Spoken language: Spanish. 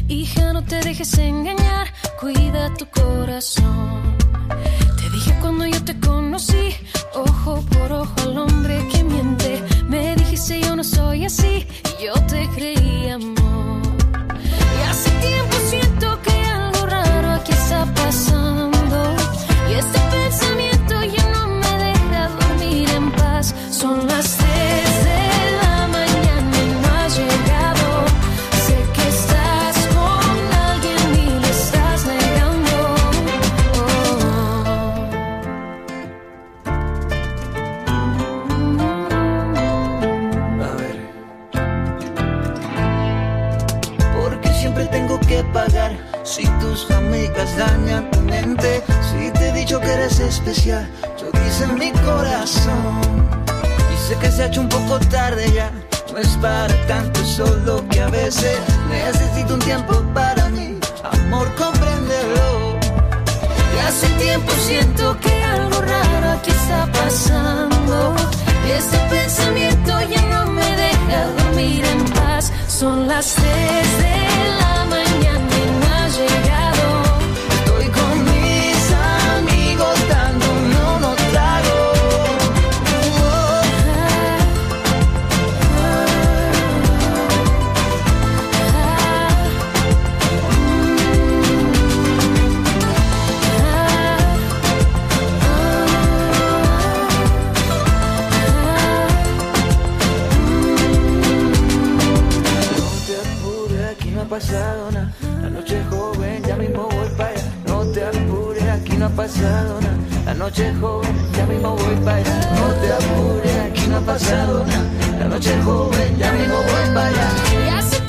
Hija, no te dejes engañar, cuida tu corazón. Te dije cuando yo te conocí, ojo por ojo al hombre que miente. Me dijiste yo no soy así y yo te creí, amor. Y hace tiempo siento que algo raro aquí está pasando. Y este pensamiento ya no me deja dormir en paz. Son las 3 de la mañana y no has llegado. Sé que estás con alguien y le estás negando. A ver. Porque siempre tengo que pagar si tus amigas dañan tu mente. Si te he dicho que eres especial, yo dice mi corazón. Y sé que se ha hecho un poco tarde ya, no es para tanto, solo que a veces necesito un tiempo para mí. Amor, compréndelo. Y hace tiempo siento que algo raro aquí está pasando. Y este pensamiento ya no me deja dormir en paz. Son las 3 de la mañana y no has llegado. Estoy con mis amigos dándonos unos tragos. No ha pasado nada, la noche es joven, ya mismo voy para allá. No te apures, aquí no ha pasado nada, la noche es joven, ya mismo voy para allá. No te apures, aquí no ha pasado nada, la noche es joven, ya mismo voy para allá.